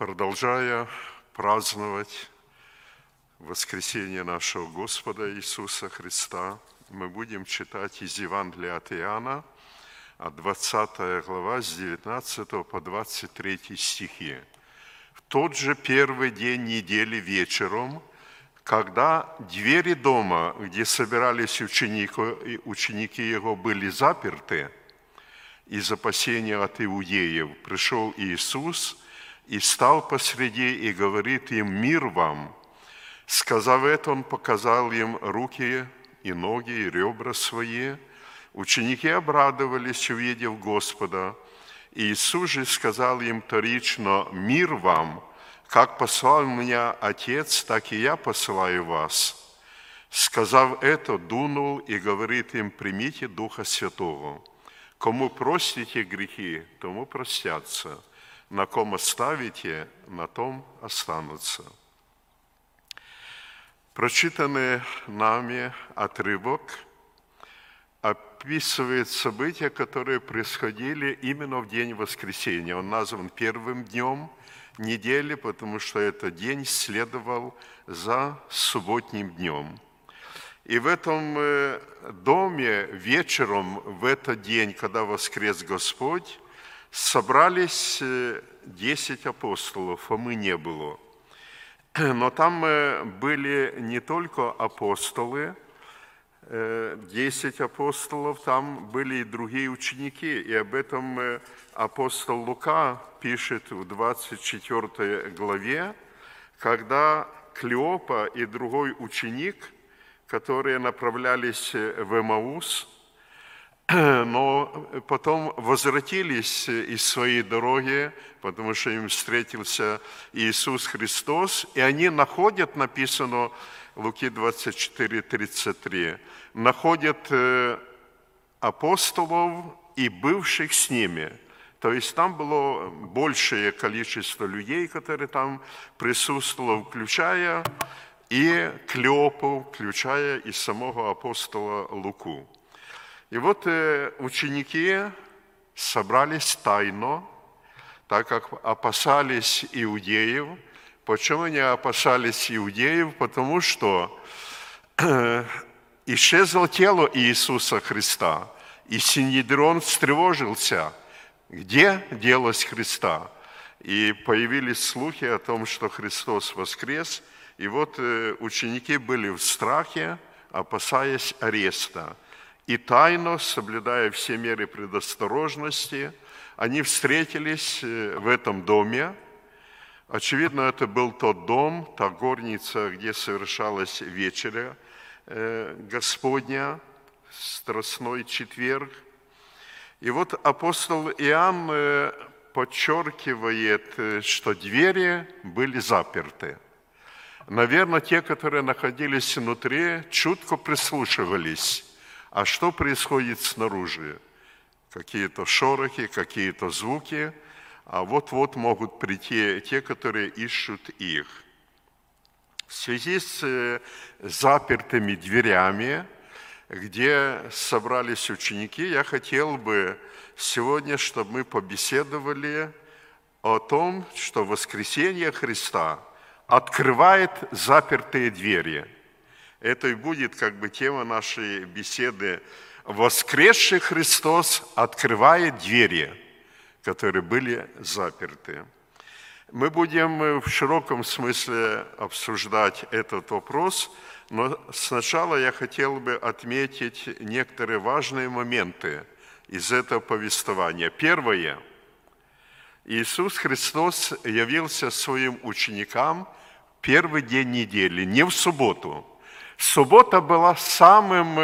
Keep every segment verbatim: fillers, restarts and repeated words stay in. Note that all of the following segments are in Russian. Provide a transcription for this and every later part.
Продолжая праздновать воскресение нашего Господа Иисуса Христа, мы будем читать из Евангелия от Иоанна, двадцатая глава, с девятнадцатого по двадцать третий стихи. В тот же первый день недели вечером, когда двери дома, где собирались ученики, ученики Его, были заперты, из опасения от иудеев, пришел Иисус и стал посреди и говорит им: «Мир вам!» Сказав это, Он показал им руки и ноги, и ребра свои. Ученики обрадовались, увидев Господа. Иисус же сказал им вторично: «Мир вам! Как послал меня Отец, так и я посылаю вас». Сказав это, дунул и говорит им: «Примите Духа Святого. Кому простите грехи, тому простятся, на ком оставите, на том останутся». Прочитанный нами отрывок описывает события, которые происходили именно в день воскресения. Он назван первым днем недели, потому что этот день следовал за субботним днем. И в этом доме вечером, в этот день, когда воскрес Господь, собрались десять апостолов, Фомы не было. Но там были не только апостолы, десять апостолов, там были и другие ученики. И об этом апостол Лука пишет в двадцать четвёртой главе, когда Клеопа и другой ученик, которые направлялись в Эмаус, но потом возвратились из своей дороги, потому что им встретился Иисус Христос, и они находят, написано в Луки двадцать четыре тридцать три, находят апостолов и бывших с ними. То есть там было большее количество людей, которые там присутствовали, включая и Клеопу, включая и самого апостола Луку. И вот ученики собрались тайно, так как опасались иудеев. Почему они опасались иудеев? Потому что исчезло тело Иисуса Христа, и Синедрон встревожился, где делось Христа. И появились слухи о том, что Христос воскрес, и вот ученики были в страхе, опасаясь ареста. И тайно, соблюдая все меры предосторожности, они встретились в этом доме. Очевидно, это был тот дом, та горница, где совершалась вечеря Господня, Страстной четверг. И вот апостол Иоанн подчеркивает, что двери были заперты. Наверное, те, которые находились внутри, чутко прислушивались. А что происходит снаружи? Какие-то шорохи, какие-то звуки, а вот-вот могут прийти те, которые ищут их. В связи с запертыми дверями, где собрались ученики, я хотел бы сегодня, чтобы мы побеседовали о том, что воскресение Христа открывает запертые двери. Это и будет как бы тема нашей беседы. Воскресший Христос открывает двери, которые были заперты. Мы будем в широком смысле обсуждать этот вопрос, но сначала я хотел бы отметить некоторые важные моменты из этого повествования. Первое. Иисус Христос явился своим ученикам в первый день недели, не в субботу. Суббота была самым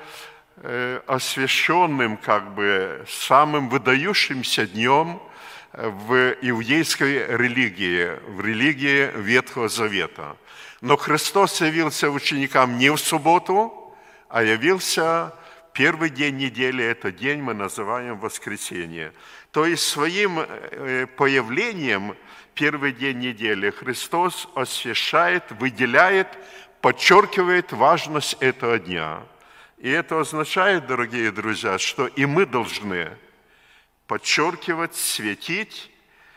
освященным, как бы, самым выдающимся днем в иудейской религии, в религии Ветхого Завета. Но Христос явился ученикам не в субботу, а явился первый день недели. Этот день мы называем воскресенье. То есть своим появлением первый день недели Христос освящает, выделяет, подчеркивает важность этого дня. И это означает, дорогие друзья, что и мы должны подчеркивать, светить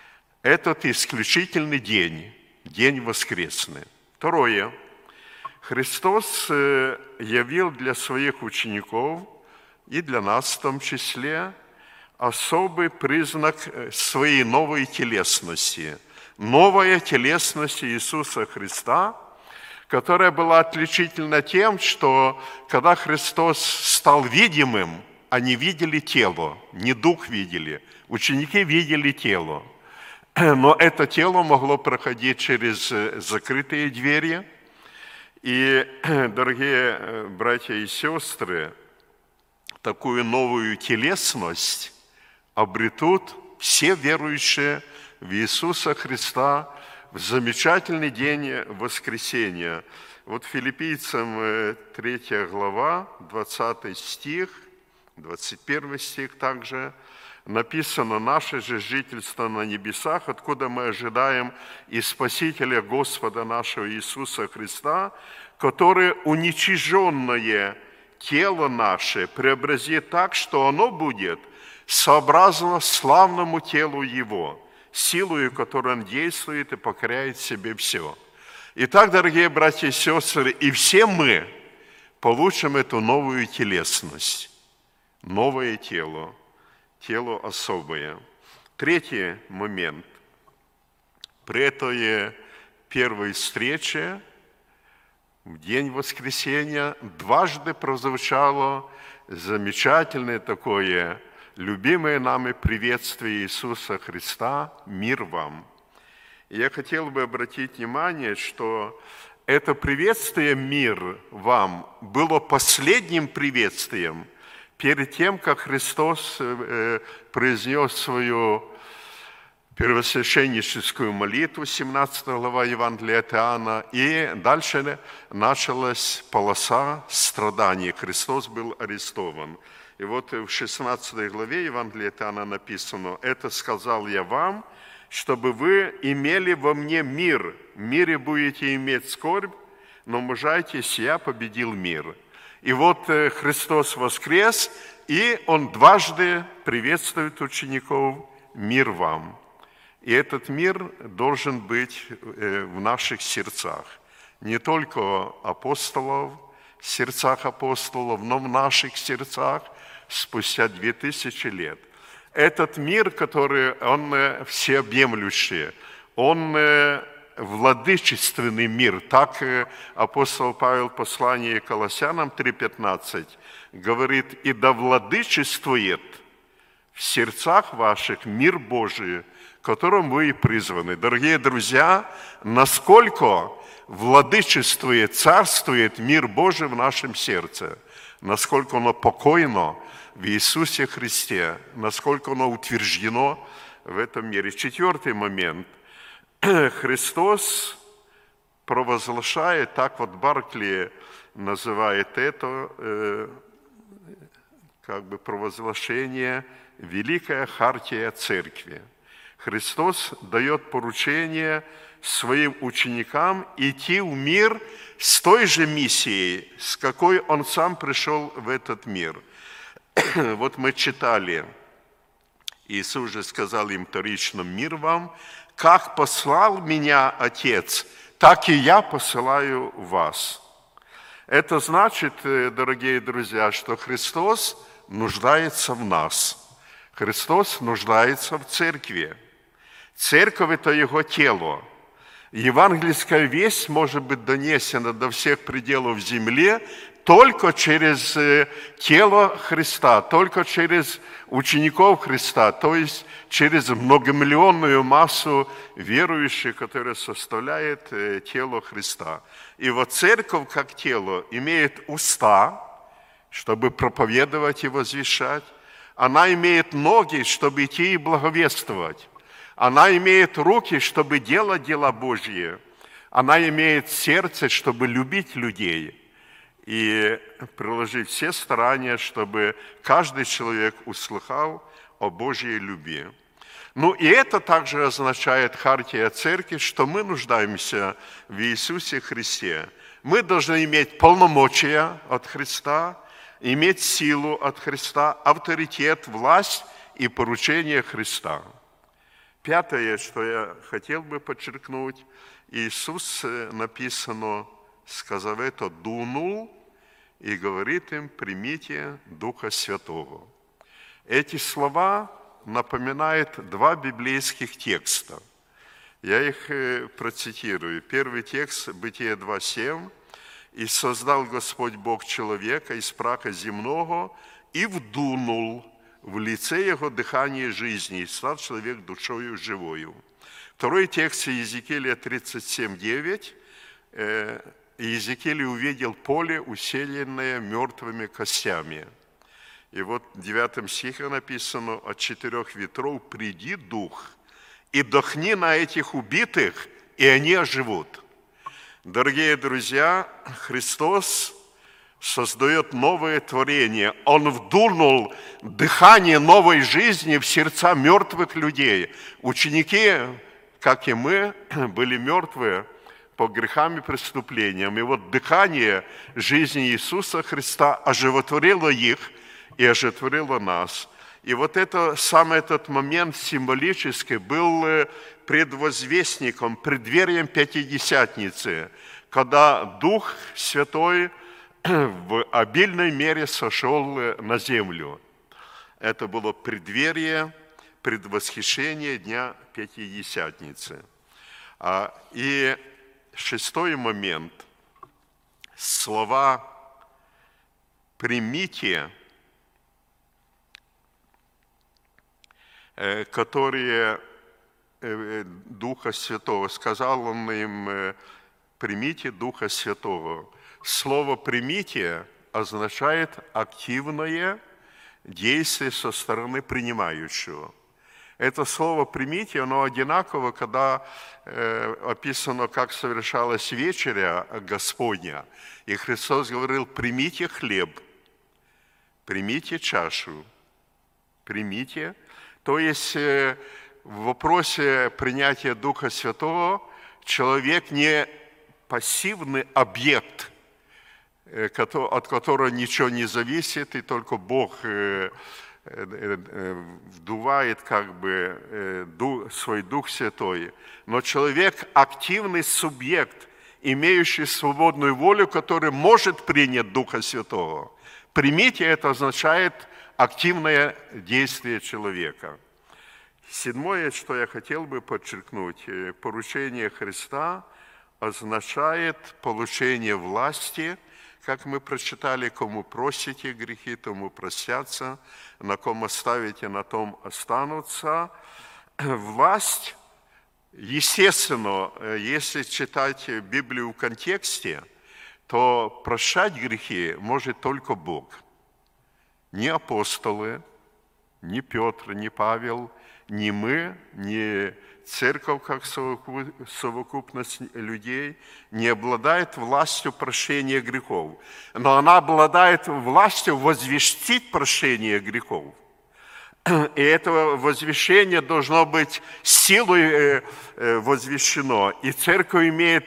этот исключительный день, день воскресный. Второе. Христос явил для своих учеников и для нас в том числе особый признак своей новой телесности. Новая телесность Иисуса Христа, которая была отличительна тем, что когда Христос стал видимым, они видели тело, не дух видели. Ученики видели тело. Но это тело могло проходить через закрытые двери. И, дорогие братья и сестры, такую новую телесность обретут все верующие в Иисуса Христа в замечательный день воскресения. Вот Филиппийцам третья глава, двадцатый стих, двадцать первый стих также написано: «Наше же жительство на небесах, откуда мы ожидаем и Спасителя Господа нашего Иисуса Христа, который уничиженное тело наше преобразит так, что оно будет сообразно славному телу Его, силою, которой Он действует и покоряет себе все». Итак, дорогие братья и сестры, и все мы получим эту новую телесность, новое тело, тело особое. Третий момент. При этой первой встрече в день воскресения дважды прозвучало замечательное такое любимое нами приветствие Иисуса Христа: «Мир вам». И я хотел бы обратить внимание, что это приветствие «Мир вам» было последним приветствием перед тем, как Христос произнес свою первосвященническую молитву, семнадцатая глава Евангелия от Иоанна, и дальше началась полоса страданий. Христос был арестован. И вот в шестнадцатой главе Евангелия от Иоанна написано: «Это сказал я вам, чтобы вы имели во мне мир. В мире будете иметь скорбь, но мужайтесь, я победил мир». И вот Христос воскрес, и Он дважды приветствует учеников: «Мир вам». И этот мир должен быть в наших сердцах. Не только апостолов, в сердцах апостолов, но в наших сердцах спустя две тысячи лет. Этот мир, который, он всеобъемлющий, он владычественный мир. Так апостол Павел в послании к Колоссянам три пятнадцать говорит: «И да владычествует в сердцах ваших мир Божий, которым вы и призваны». Дорогие друзья, насколько владычествует, царствует мир Божий в нашем сердце, насколько оно покойно в Иисусе Христе, насколько оно утверждено в этом мире. Четвертый момент. Христос провозглашает, так вот Баркли называет это, э, как бы провозглашение, великая хартия Церкви. Христос дает поручение своим ученикам идти в мир с той же миссией, с какой Он сам пришел в этот мир. Вот мы читали, Иисус же сказал им вторично: «Мир вам, как послал меня Отец, так и я посылаю вас». Это значит, дорогие друзья, что Христос нуждается в нас. Христос нуждается в церкви. Церковь – это Его тело. Евангельская весть может быть донесена до всех пределов земли только через тело Христа, только через учеников Христа, то есть через многомиллионную массу верующих, которая составляет тело Христа. И вот церковь, как тело, имеет уста, чтобы проповедовать и возвещать. Она имеет ноги, чтобы идти и благовествовать. Она имеет руки, чтобы делать дела Божьи. Она имеет сердце, чтобы любить людей и приложить все старания, чтобы каждый человек услыхал о Божьей любви. Ну и это также означает хартия Церкви, что мы нуждаемся в Иисусе Христе. Мы должны иметь полномочия от Христа, иметь силу от Христа, авторитет, власть и поручение Христа. Пятое, что я хотел бы подчеркнуть, Иисус, написано, сказав это, дунул и говорит им: примите Духа Святого. Эти слова напоминают два библейских текста. Я их процитирую. Первый текст, Бытие два семь. «И создал Господь Бог человека из праха земного, и вдунул в лице его дыхание жизни, и стал человек душою живою». Второй текст, Иезекииля тридцать семь девять. «Иезекииль увидел поле, усеянное мертвыми костями». И вот в девятом стихе написано: «От четырех ветров приди дух, и дохни на этих убитых, и они оживут». Дорогие друзья, Христос создает новое творение. Он вдунул дыхание новой жизни в сердца мертвых людей. Ученики, как и мы, были мертвы по грехам и преступлениям. И вот дыхание жизни Иисуса Христа оживотворило их и оживотворило нас. И вот это, сам этот момент символический был предвозвестником, преддверием Пятидесятницы, когда Дух Святой в обильной мере сошел на землю. Это было преддверие, предвосхищение Дня Пятидесятницы. И шестой момент. Слова «примите», которые Духа Святого, сказал Он им: примите Духа Святого. Слово «примите» означает активное действие со стороны принимающего. Это слово «примите», оно одинаково, когда э, описано, как совершалась вечеря Господня. И Христос говорил: примите хлеб, примите чашу, примите. То есть э, в вопросе принятия Духа Святого человек не пассивный объект, э, от которого ничего не зависит, и только Бог э, вдувает как бы свой Дух Святой. Но человек – активный субъект, имеющий свободную волю, который может принять Духа Святого. Примите – это означает активное действие человека. Седьмое, что я хотел бы подчеркнуть, поручение Христа означает получение власти. Как мы прочитали: кому просите грехи, тому простятся, на ком оставите, на том останутся. Власть, естественно, если читать Библию в контексте, то прощать грехи может только Бог. Ни апостолы, ни Петр, ни Павел, ни мы, ни церковь, как совокупность людей, не обладает властью прощения грехов. Но она обладает властью возвестить прощение грехов. И это возвещение должно быть силой возвещено. И церковь имеет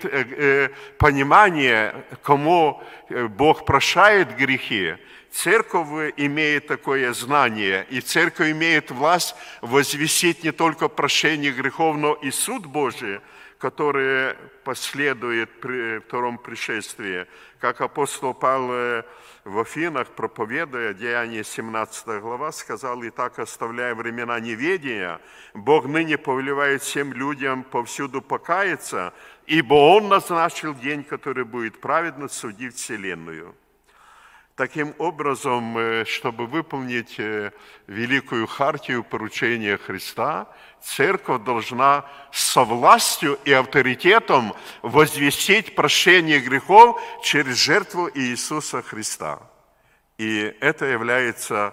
понимание, кому Бог прощает грехи. Церковь имеет такое знание, и церковь имеет власть возвестить не только прощение грехов, но и суд Божий, который последует при втором пришествии. Как апостол Павел в Афинах, проповедуя, Деяния семнадцатая глава, сказал: «Итак, оставляя времена неведения, Бог ныне повелевает всем людям повсюду покаяться, ибо Он назначил день, который будет праведно судить вселенную». Таким образом, чтобы выполнить великую хартию поручения Христа, церковь должна со властью и авторитетом возвестить прощение грехов через жертву Иисуса Христа. И это является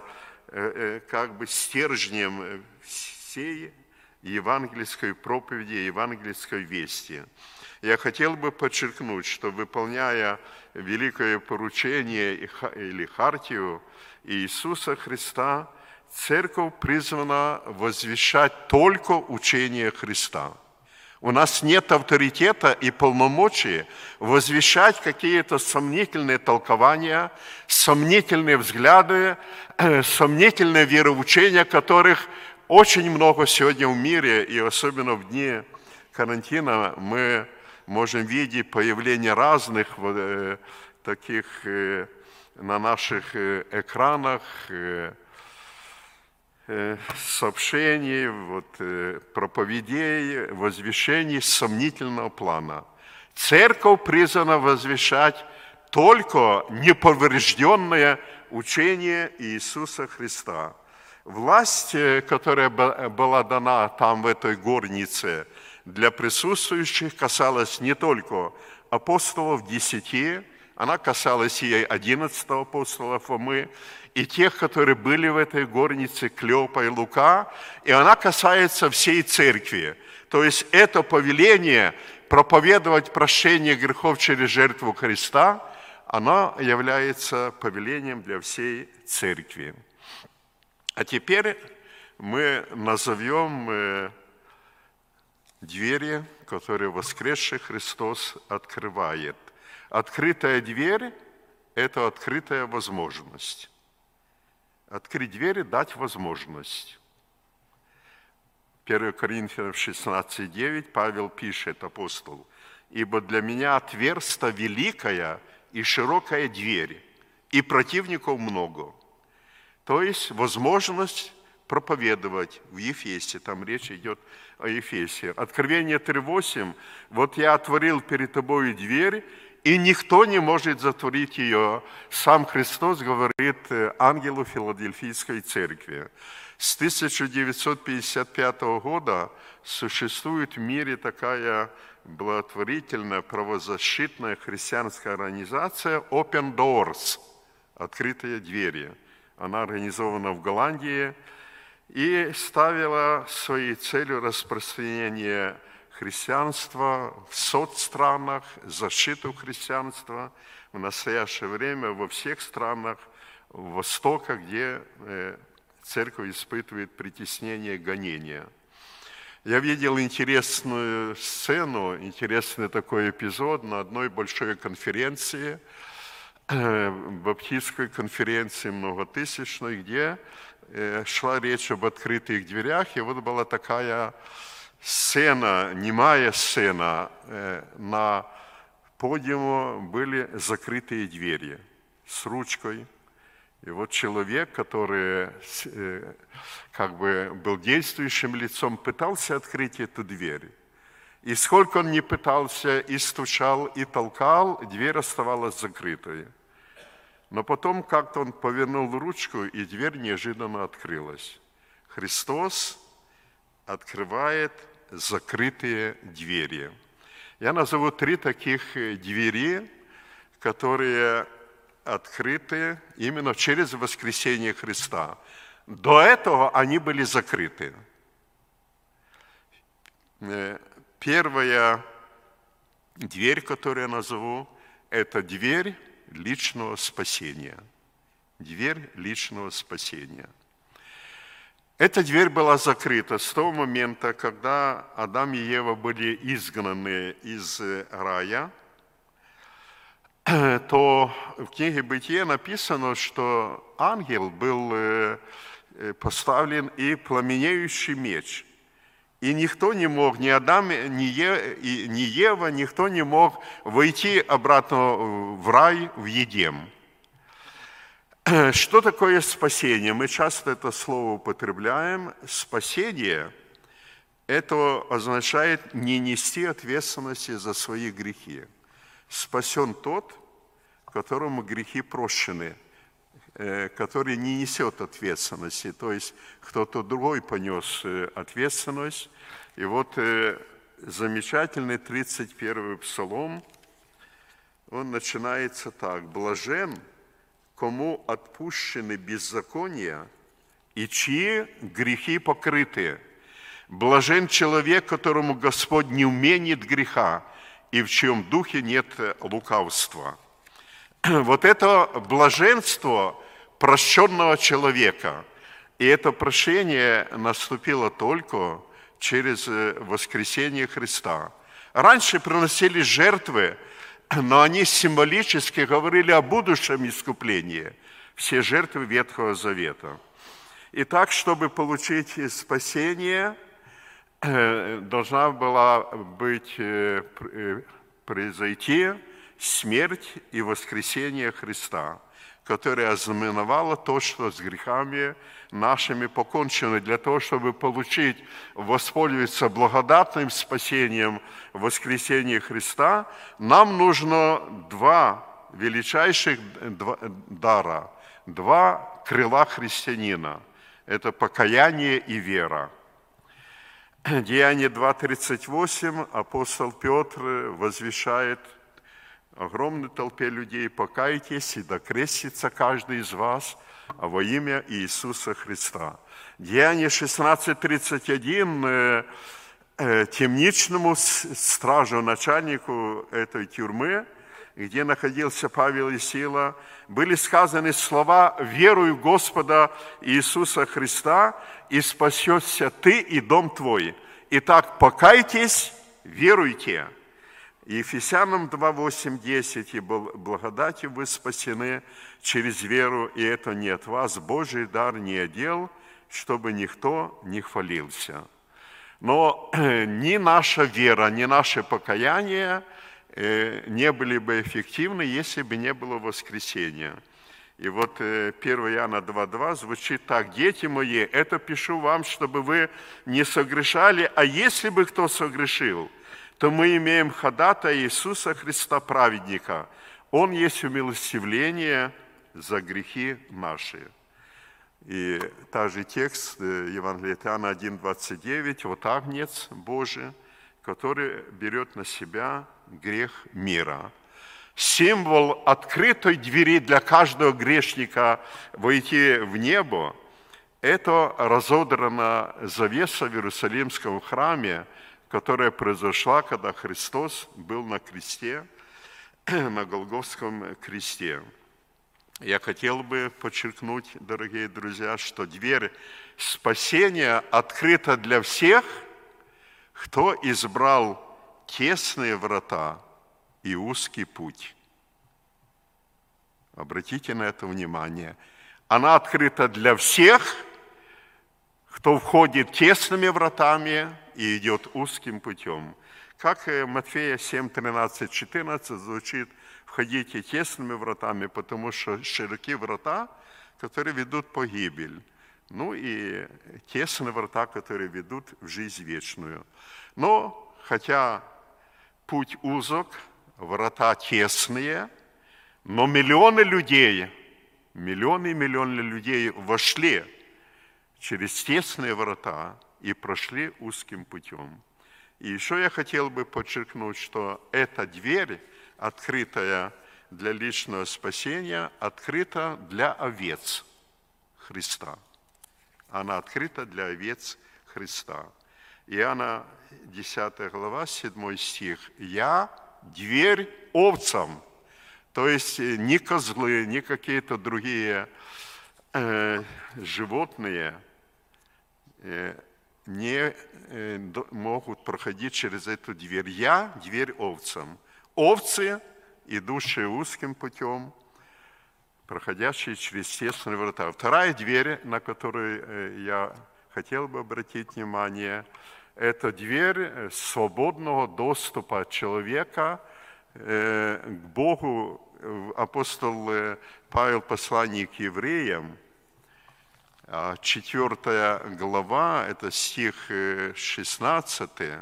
как бы стержнем всей евангельской проповеди, евангельской вести. Я хотел бы подчеркнуть, что, выполняя великое поручение или хартию Иисуса Христа, церковь призвана возвещать только учение Христа. У нас нет авторитета и полномочий возвещать какие-то сомнительные толкования, сомнительные взгляды, сомнительные вероучения, которых Очень много сегодня в мире, и особенно в дни карантина, мы можем видеть появление разных э, таких э, на наших э, экранах э, э, сообщений, вот, э, проповедей, возвещений сомнительного плана. Церковь призвана возвещать только неповрежденное учение Иисуса Христа. Власть, которая была дана там, в этой горнице, для присутствующих, касалась не только апостолов десяти, она касалась и одиннадцатого апостола Фомы, и тех, которые были в этой горнице, Клеопа и Лука, и она касается всей церкви. То есть это повеление проповедовать прощение грехов через жертву Христа, оно является повелением для всей церкви. А теперь мы назовем двери, которые воскресший Христос открывает. Открытая дверь – это открытая возможность. Открыть двери – дать возможность. первое Коринфянам шестнадцать девять Павел пишет, апостол: «Ибо для меня отверста великая и широкая дверь, и противников много». То есть возможность проповедовать в Ефесе, там речь идет о Ефесе. Откровение три восемь: «Вот я отворил перед тобою дверь, и никто не может затворить ее». Сам Христос говорит ангелу Филадельфийской церкви. С тысяча девятьсот пятьдесят пятого года существует в мире такая благотворительная правозащитная христианская организация Open Doors, открытые двери. Она организована в Голландии и ставила своей целью распространение христианства в соцстранах, защиту христианства в настоящее время во всех странах Востока, где церковь испытывает притеснение, гонения. Я видел интересную сцену, интересный такой эпизод на одной большой конференции, баптистской конференции многотысячной, где шла речь об открытых дверях, и вот была такая сцена, немая сцена, на подиуме были закрытые двери с ручкой. И вот человек, который как бы был действующим лицом, пытался открыть эту дверь. И сколько он ни пытался, и стучал, и толкал, дверь оставалась закрытой. Но потом как-то он повернул ручку, и дверь неожиданно открылась. Христос открывает закрытые двери. Я назову три таких двери, которые открыты именно через воскресение Христа. До этого они были закрыты. Первая дверь, которую я назову, это дверь личного спасения. Дверь личного спасения. Эта дверь была закрыта с того момента, когда Адам и Ева были изгнаны из рая, то в книге Бытия написано, что ангел был поставлен и пламенеющий меч. И никто не мог, ни Адам, ни Ева, никто не мог войти обратно в рай, в Едем. Что такое спасение? Мы часто это слово употребляем. Спасение – это означает не нести ответственности за свои грехи. Спасен тот, которому грехи прощены, который не несет ответственности, то есть кто-то другой понес ответственность. И вот замечательный тридцать первый псалом, он начинается так: «Блажен, кому отпущены беззакония и чьи грехи покрыты. Блажен человек, которому Господь не уменит греха, и в чьем духе нет лукавства». Вот это блаженство прощенного человека. И это прощение наступило только через воскресение Христа. Раньше приносились жертвы, но они символически говорили о будущем искуплении. Все жертвы Ветхого Завета. Итак, чтобы получить спасение, должна была быть, произойти смерть и воскресение Христа, которое ознаменовало то, что с грехами нашими покончено. Для того, чтобы получить, воспользоваться благодатным спасением воскресения Христа, нам нужно два величайших дара, два крыла христианина. Это покаяние и вера. Деяние два тридцать восемь, апостол Петр возвещает огромной толпе людей: покайтесь и докрестится каждый из вас во имя Иисуса Христа. Деяние шестнадцать тридцать один, темничному стражу, начальнику этой тюрьмы, где находился Павел и Сила, были сказаны слова: «Веруй в Господа Иисуса Христа, и спасешься ты и дом твой. Итак, покайтесь, веруйте». Ефесянам два восемь десять: «И благодатью вы спасены через веру, и это не от вас, Божий дар, не отдел, чтобы никто не хвалился». Но ни наша вера, ни наше покаяние не были бы эффективны, если бы не было воскресения. И вот первое Иоанна два два звучит так: «Дети мои, это пишу вам, чтобы вы не согрешали, а если бы кто согрешил, то мы имеем ходатая Иисуса Христа, праведника. Он есть умилостивление за грехи наши». И также текст Евангелия от Иоанна один двадцать девять: «Вот агнец Божий, который берет на себя грех мира». Символ открытой двери для каждого грешника войти в небо – это разодрана завеса в Иерусалимском храме, которая произошла, когда Христос был на кресте, на Голгофском кресте. Я хотел бы подчеркнуть, дорогие друзья, что дверь спасения открыта для всех, кто избрал тесные врата и узкий путь. Обратите на это внимание. Она открыта для всех, кто входит тесными вратами и идет узким путем. Как Матфея семь тринадцать четырнадцать звучит: «Входите тесными вратами, потому что широки врата, которые ведут в погибель». Ну и тесные врата, которые ведут в жизнь вечную. Но, хотя путь узок, врата тесные, но миллионы людей, миллионы и миллионы людей вошли через тесные врата и прошли узким путем. И еще я хотел бы подчеркнуть, что эта дверь, открытая для личного спасения, открыта для овец Христа. Она открыта для овец Христа. Иоанна десятая глава, седьмой стих: «Я дверь овцам». То есть ни козлы, ни какие-то другие э, животные э, не э, могут проходить через эту дверь. Я дверь овцам. Овцы, идущие узким путем, проходящие через тесные врата. Вторая дверь, на которую я хотел бы обратить внимание, это дверь свободного доступа человека к Богу. Апостол Павел, послание к евреям, четвёртая глава, это стих шестнадцатый,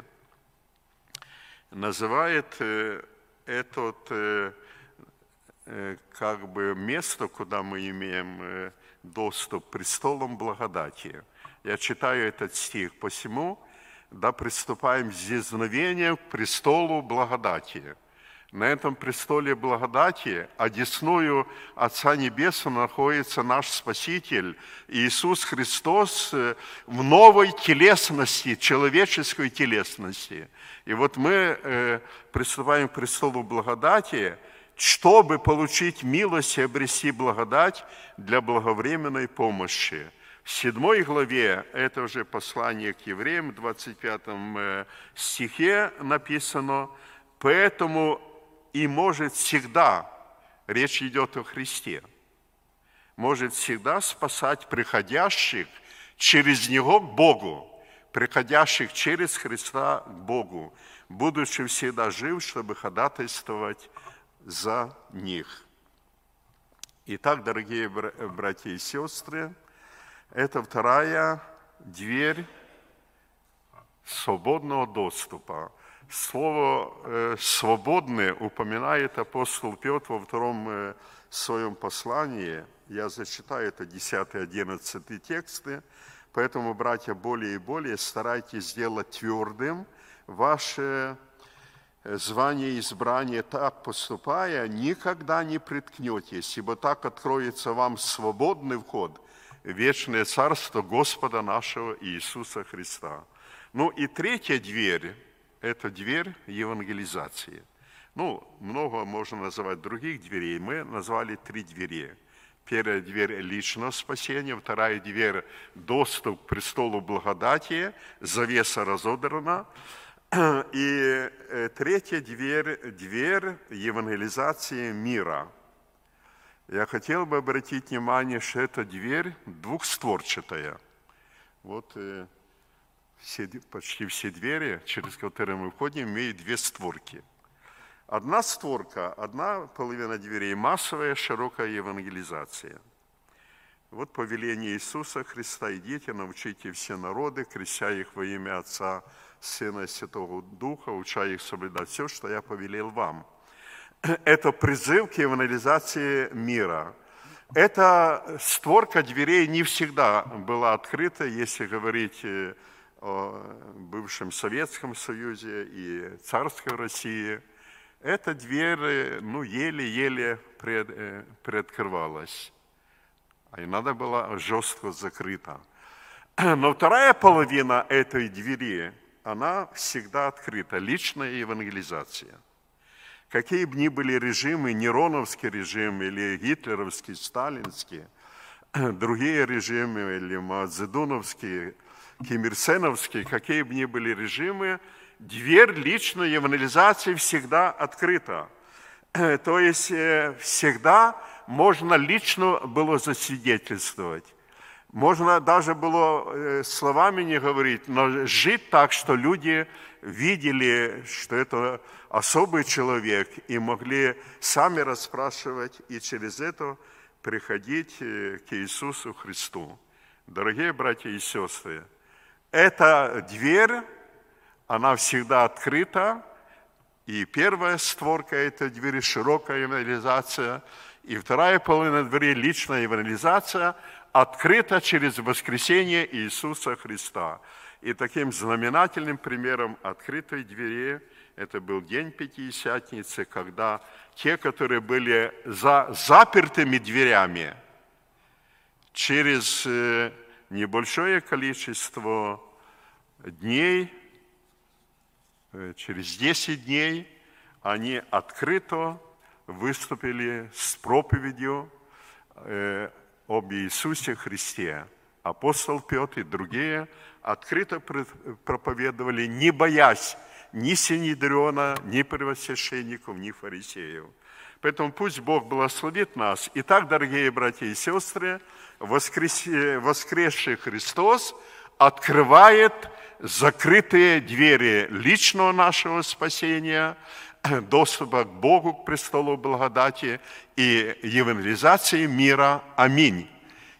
называет этот как бы место, куда мы имеем доступ, престолом благодати. Я читаю этот стих: «Посему да приступаем с дерзновением к престолу благодати». На этом престоле благодати, одесную Отца Небесного, находится наш Спаситель Иисус Христос в новой телесности, человеческой телесности. И вот мы приступаем к престолу благодати, чтобы получить милость и обрести благодать для благовременной помощи. В седьмой главе, это уже послание к евреям, в двадцать пятом стихе написано: «Поэтому и может всегда», речь идет о Христе, «может всегда спасать приходящих через Него к Богу, приходящих через Христа к Богу, будучи всегда жив, чтобы ходатайствовать за них. Итак, дорогие братья и сестры, это вторая дверь свободного доступа. Слово э, «свободный» упоминает апостол Петр во втором э, своем послании. Я зачитаю, это десятый-одиннадцатый тексты. Поэтому, братья, более и более старайтесь сделать твердым ваше звание и избрание, так поступая, никогда не приткнетесь, ибо так откроется вам свободный вход в вечное царство Господа нашего Иисуса Христа. Ну и третья дверь – это дверь евангелизации. Ну, много можно называть других дверей, мы назвали три двери. Первая дверь – личного спасения, вторая дверь – доступ к престолу благодати, завеса разодрана. И третья дверь – дверь евангелизации мира. Я хотел бы обратить внимание, что эта дверь двухстворчатая. Вот все, почти все двери, через которые мы входим, имеют две створки. Одна створка, одна половина дверей – массовая широкая евангелизация. Вот повеление Иисуса Христа: «Идите, научите все народы, крестя их во имя Отца, Сына и Святого Духа, уча их соблюдать все, что я повелел вам». Это призыв к евангелизации мира. Эта створка дверей не всегда была открыта, если говорить о бывшем Советском Союзе и царской России. Эта дверь, ну, еле-еле пред, приоткрывалась, а и надо было жестко закрыта. Но вторая половина этой двери, она всегда открыта, личная евангелизация. Какие бы ни были режимы, Нероновский режим или гитлеровский, сталинский, другие режимы, или Мао-Цзэдуновский, Ким Ир Сеновский, какие бы ни были режимы, дверь личной евангелизации всегда открыта. То есть всегда можно лично было засвидетельствовать. Можно даже было словами не говорить, но жить так, что люди видели, что это особый человек, и могли сами расспрашивать, и через это приходить к Иисусу Христу. Дорогие братья и сестры, эта дверь, она всегда открыта, и первая створка этой двери – широкая евангелизация, и вторая половина двери – личная евангелизация, открыта через воскресение Иисуса Христа. И таким знаменательным примером открытой двери это был день Пятидесятницы, когда те, которые были за запертыми дверями, через небольшое количество дней, через десять дней, они открыто выступили с проповедью об Иисусе Христе. Апостол Петр и другие открыто проповедовали, не боясь ни Синедриона, ни первосвященников, ни фарисеев. Поэтому пусть Бог благословит нас. Итак, дорогие братья и сестры, воскресший Христос открывает закрытые двери личного нашего спасения, доступа к Богу, к престолу благодати и евангелизации мира. Аминь.